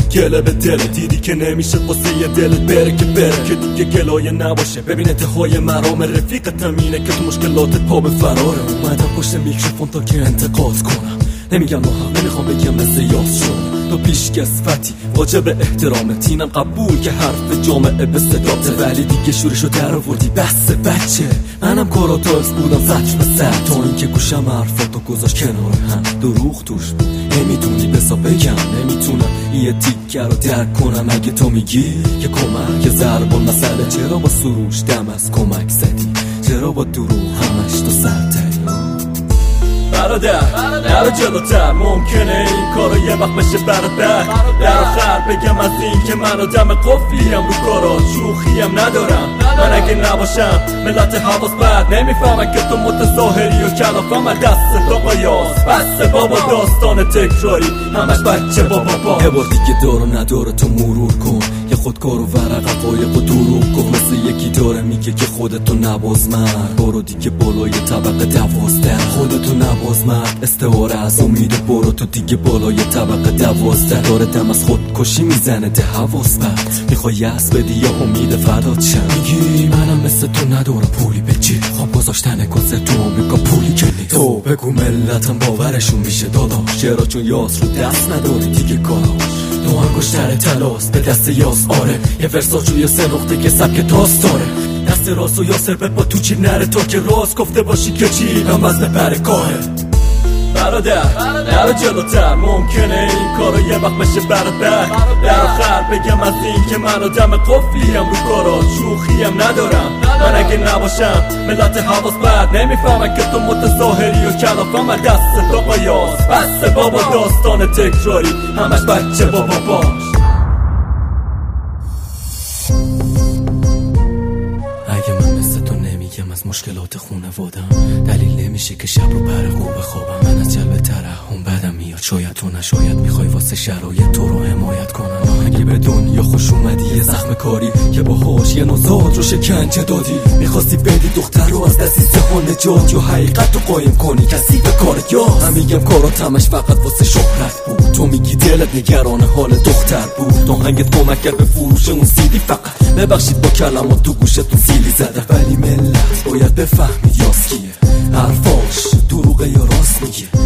گله به دل دیدی که نمیشه قصه دلت بره که بره که دیگه گلایه نباشه. ببین انتهای مرام رفیقتم اینه که تو مشکلاتت پا به فراره. اومدم پشت میکروفون تا که انتقاد کنم، نمیگم هم نمیخوام بگم مثل یاس شدم. تو پیشکسوتی واجب احترامت، اینم قبول که حرف جامعه به صداته، ولی دیگه شورشو در آوردی بس بچه. منم کاراتاکس بودم سطر به سطر تا اینکه گوشم حرفاتو گذاشت کنار هم. دروغ توش بود نمیتونی بسا بگم، نمیتونم یه تیکه رو درک کنم اگه تو میگی که کمک ضرب المثله. چرا با سروش دم از کمک زدی؟ چرا با دروغ همش تو سرتری؟ برادر نرو جلوتر، ممکنه این کارو یه وقت بشه برات در آخر بگم از این که من آدم قفلیم رو کارات، شوخیم ندارم من اگه نباشم ملت حواس بد نمیفهمن که تو متظاهری و کلافم از دست تو قیاس. بس بابا داستان تکراری همش بچه بابا. یه بار دیگه دارو نداره تو مرور کن، یه خودکار و ورق قایق و دروغ کن. مثل یکی داره میگه که خودتو نباز مرد، برو دیگه بالای طبقه 12. خودتو نباز مرد استعاره از امید، برو تو دیگه بالای طبقه 12. داره دم از خودکشی میزنه ده حواس بد، میخوای یأس بدی یا امید فدات شم. میگی منم مثل تو ندارم پولی به جیب، خواب گذاشتن کنسرت تو آمریکا پولی که نیست. تو بگو ملتم باورشون میشه داداش، چرا چون یاس رو دست نداری دیگه کاراش. تو انگشتر تلاس به دست یاس آره، یه ورساچو یه 3 نقطه که سبک تاس داره. دست راست و یاسر بپا تو چی نره تا که راست گفته باشی که چی هم وزن برکاهه. برادر نرو جلوتر، ممکنه این کارو یه وقت بشه برات در آخر بگم از این که من آدم قفلیم رو کارات، شوخیم ندارم من اگه نباشم ملت حواس بد نمیفهمن که تو متظاهری و کلافم از دست تو قیاس. بس بابا داستان تکراری همش بچه بابا باش. اگه من مثل تو نمیگم از مشکلات خونوادم، دلیل نمیشه که شب رو برقو بخوابم. من از جلب ترحم بدم میاد، شاید تو نشاید میخوای واسه شرایط تو رو حمایت کنم. اگه به دنیا خوش اومدی یه زخم کاری که باهاش یه نوزاد رو شکنجه دادی، میخواستی بدی دختر رو از دسیسه ها نجات یا حقیقت رو قایم کنی کسی به کار یاس. من میگم کارات همش فقط واسه شهرت بود، تو میگی دلت نگران حال دختر بود. تو هنگت کمک کرد به فروش اون سیدی، فقط ببخشید با کلمات تو گوشتون سیلی زده، ولی ملت باید بفهمید یاس کیه، حرفاش دروغه یا راست میگه.